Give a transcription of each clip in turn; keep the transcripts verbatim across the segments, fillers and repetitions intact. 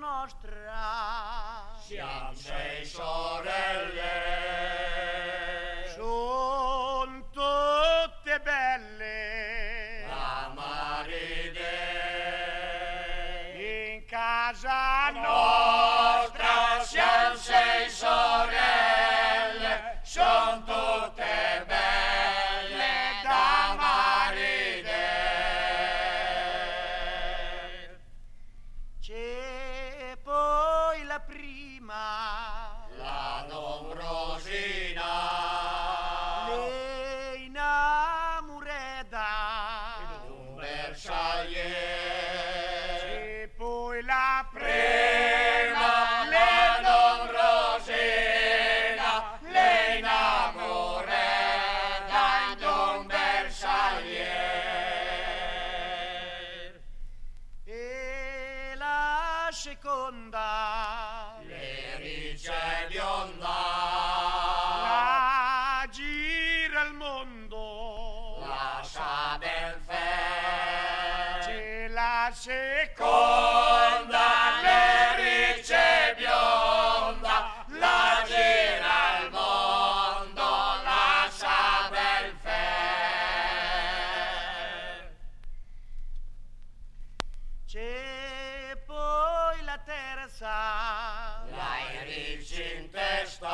nostra. Siamo sei sorelle, Son tutte belle. la maride In casa nostra siamo sei sorelle, son tutte belle da maride. C'è poi la prima, La Dombrosina, le innamorata. un bersagliere, C'è poi la prima la Dombrosina, le innamorata in un bersagliere. e la seconda, Le ricce bionda, la gira il mondo. la sa ben fe, C'è la seconda, conda le ricce bionda, la gira il mondo, la sa ben fe. c'è poi la terza, L'hai ricci in testa,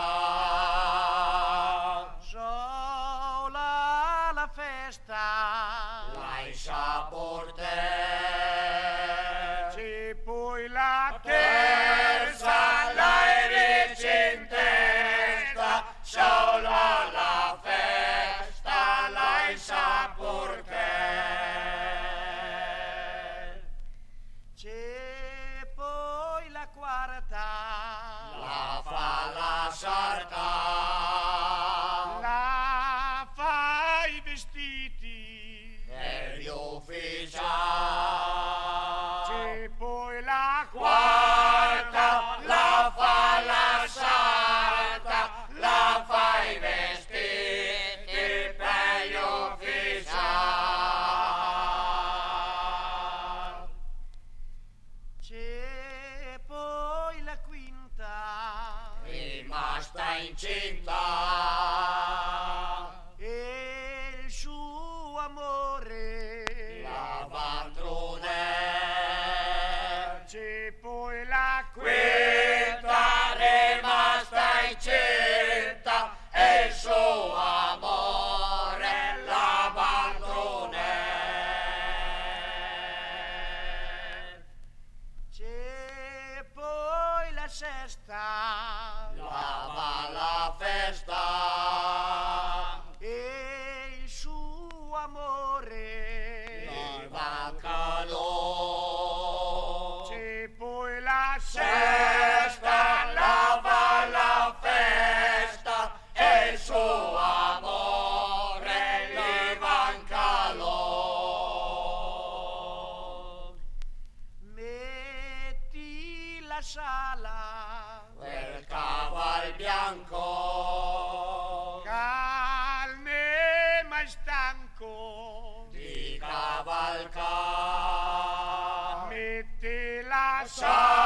sola la festa. l'hai saporte, C'è poi la terza l'hai ricci in testa, sola la festa l'hai saporte. C'è poi la quarta, La fa la sarta, la fa i vestiti. per gli ufficiali. C'è poi la Quarta, la fa la sarta, la fa i vestiti per gli ufficiali. C'è poi la quinta, Rimasta incinta, e il suo amore. la vantrone. C'è poi la Quinta rimasta incinta e il suo amore l'abbandone. C'è poi la sesta, Lava la festa, e il suo amore. viva calò. C'è poi la Sesta, sesta, lava la festa e il suo amore gli manca l'o. metti la sala, Quel caval bianco calme ma stanco. di cavalcare, Metti la sa